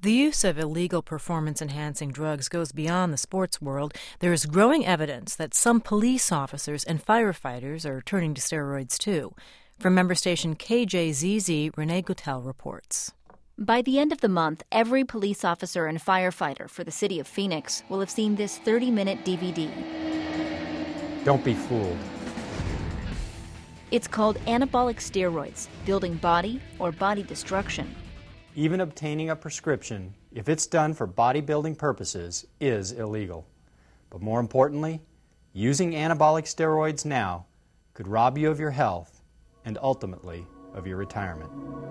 The use of illegal performance-enhancing drugs goes beyond the sports world. There is growing evidence that some police officers and firefighters are turning to steroids too. From member station KJZZ, Renee Guttel reports. By the end of the month, every police officer and firefighter for the city of Phoenix will have seen this 30-minute DVD. Don't be fooled. It's called Anabolic Steroids, Building Body or Body Destruction. Even obtaining a prescription, if it's done for bodybuilding purposes, is illegal. But more importantly, using anabolic steroids now could rob you of your health and ultimately of your retirement.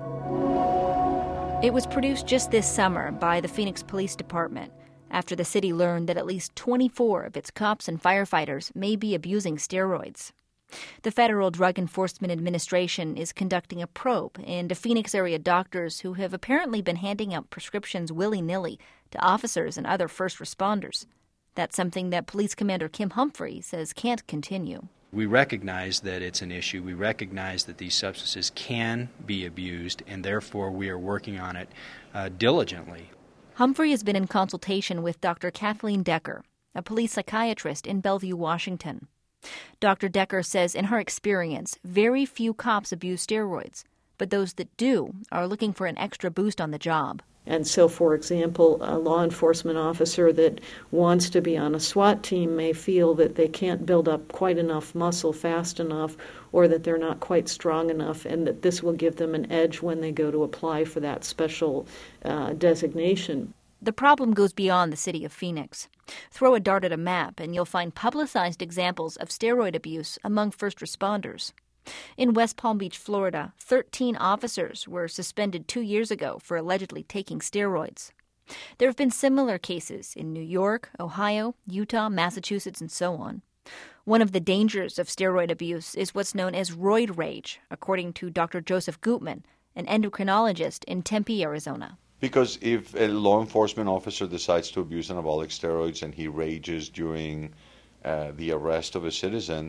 It was produced just this summer by the Phoenix Police Department after the city learned that at least 24 of its cops and firefighters may be abusing steroids. The Federal Drug Enforcement Administration is conducting a probe into Phoenix area doctors who have apparently been handing out prescriptions willy-nilly to officers and other first responders. That's something that Police Commander Kim Humphrey says can't continue. We recognize that it's an issue. We recognize that these substances can be abused, and therefore we are working on it diligently. Humphrey has been in consultation with Dr. Kathleen Decker, a police psychiatrist in Bellevue, Washington. Dr. Decker says in her experience, very few cops abuse steroids, but those that do are looking for an extra boost on the job. And so, for example, a law enforcement officer that wants to be on a SWAT team may feel that they can't build up quite enough muscle fast enough, or that they're not quite strong enough, and that this will give them an edge when they go to apply for that special designation. The problem goes beyond the city of Phoenix. Throw a dart at a map and you'll find publicized examples of steroid abuse among first responders. In West Palm Beach, Florida, 13 officers were suspended 2 years ago for allegedly taking steroids. There have been similar cases in New York, Ohio, Utah, Massachusetts, and so on. One of the dangers of steroid abuse is what's known as roid rage, according to Dr. Joseph Gutman, an endocrinologist in Tempe, Arizona. Because if a law enforcement officer decides to abuse anabolic steroids and he rages during the arrest of a citizen,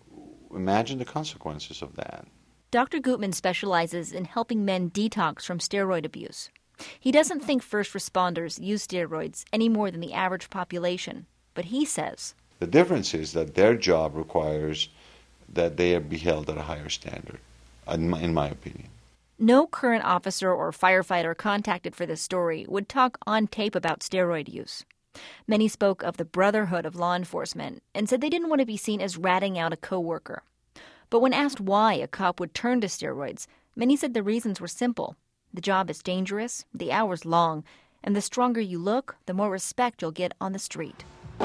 imagine the consequences of that. Dr. Gutman specializes in helping men detox from steroid abuse. He doesn't think first responders use steroids any more than the average population, but he says the difference is that their job requires that they be held at a higher standard, in my opinion. No current officer or firefighter contacted for this story would talk on tape about steroid use. Many spoke of the brotherhood of law enforcement and said they didn't want to be seen as ratting out a coworker. But when asked why a cop would turn to steroids, many said the reasons were simple. The job is dangerous, the hours long, and the stronger you look, the more respect you'll get on the street.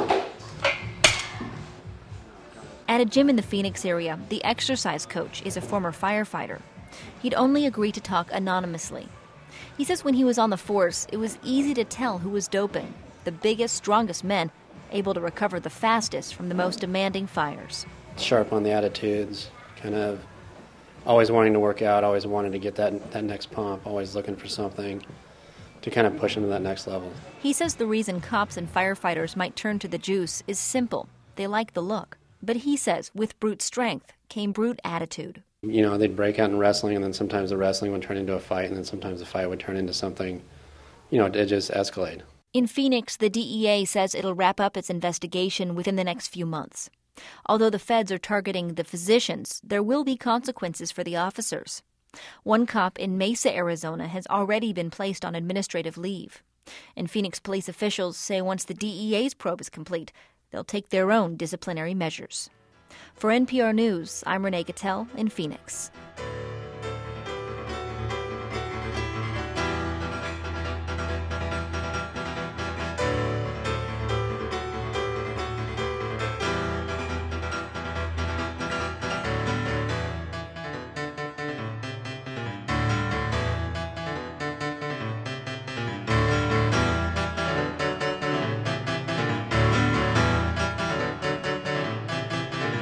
At a gym in the Phoenix area, the exercise coach is a former firefighter. He'd only agree to talk anonymously. He says when he was on the force, it was easy to tell who was doping. The biggest, strongest men, able to recover the fastest from the most demanding fires. Sharp on the attitudes, kind of always wanting to work out, always wanting to get that next pump, always looking for something to kind of push them to that next level. He says the reason cops and firefighters might turn to the juice is simple. They like the look. But he says with brute strength came brute attitude. You know, they'd break out in wrestling, and then sometimes the wrestling would turn into a fight, and then sometimes the fight would turn into something, it just escalate. In Phoenix, the DEA says it'll wrap up its investigation within the next few months. Although the feds are targeting the physicians, there will be consequences for the officers. One cop in Mesa, Arizona, has already been placed on administrative leave. And Phoenix police officials say once the DEA's probe is complete, they'll take their own disciplinary measures. For NPR News, I'm Renee Guttel in Phoenix.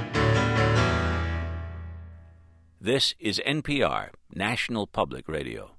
This is NPR, National Public Radio.